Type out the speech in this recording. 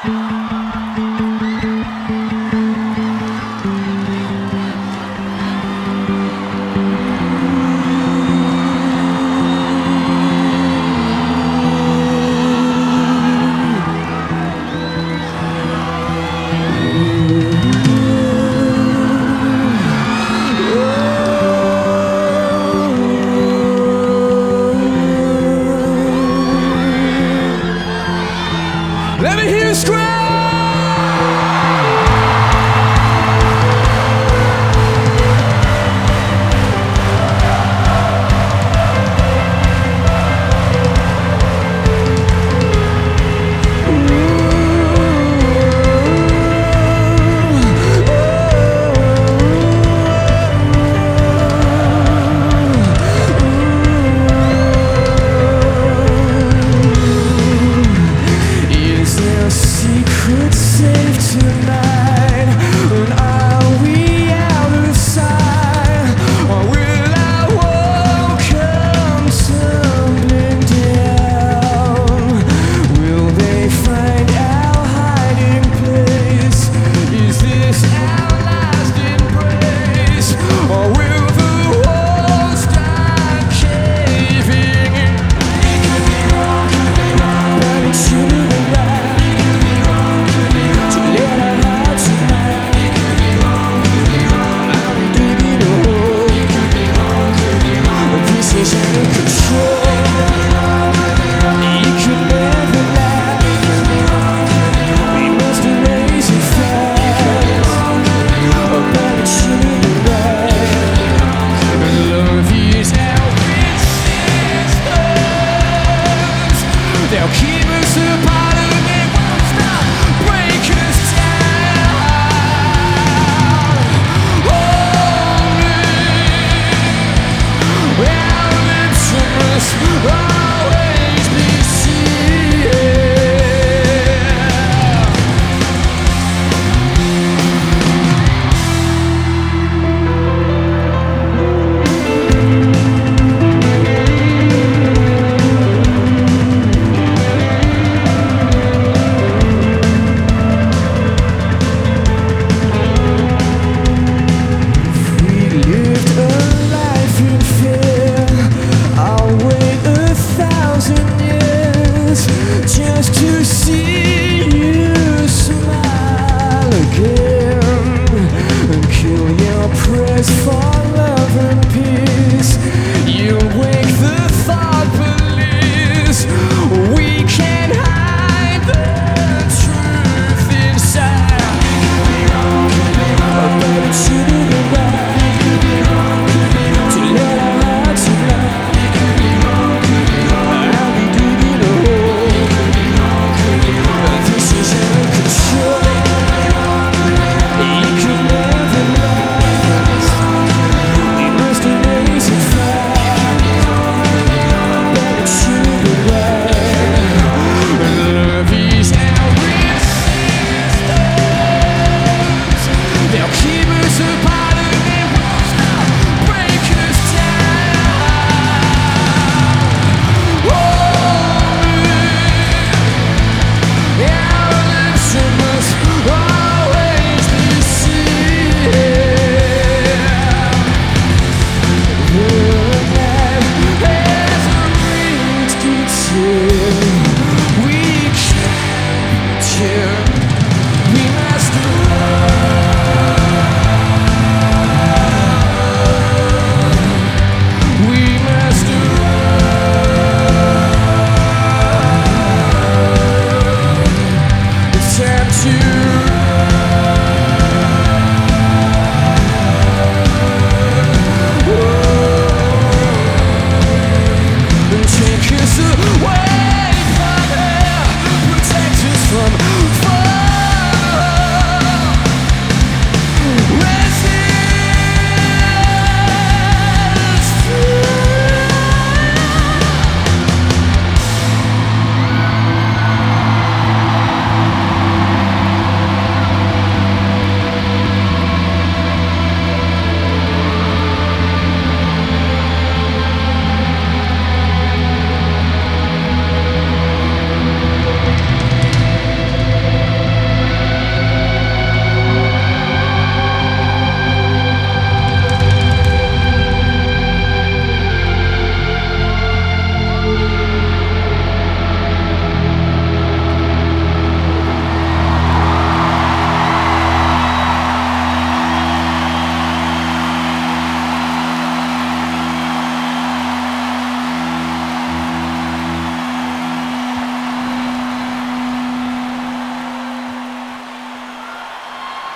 Let me hear you scream! Secret safe tonight, and are we out of sight, or will our world come tumbling down? Will they find our hiding place? Is this our last embrace, or will the walls start caving in? But it's you and I. They'll keep us apart and they won't stop, break us down. Only our lips must always be sealed. Just to see you smile again and kill your prayers for love and peace. You wake the thought police. We can't hide the truth inside. But it's you and I to let our hearts fly. To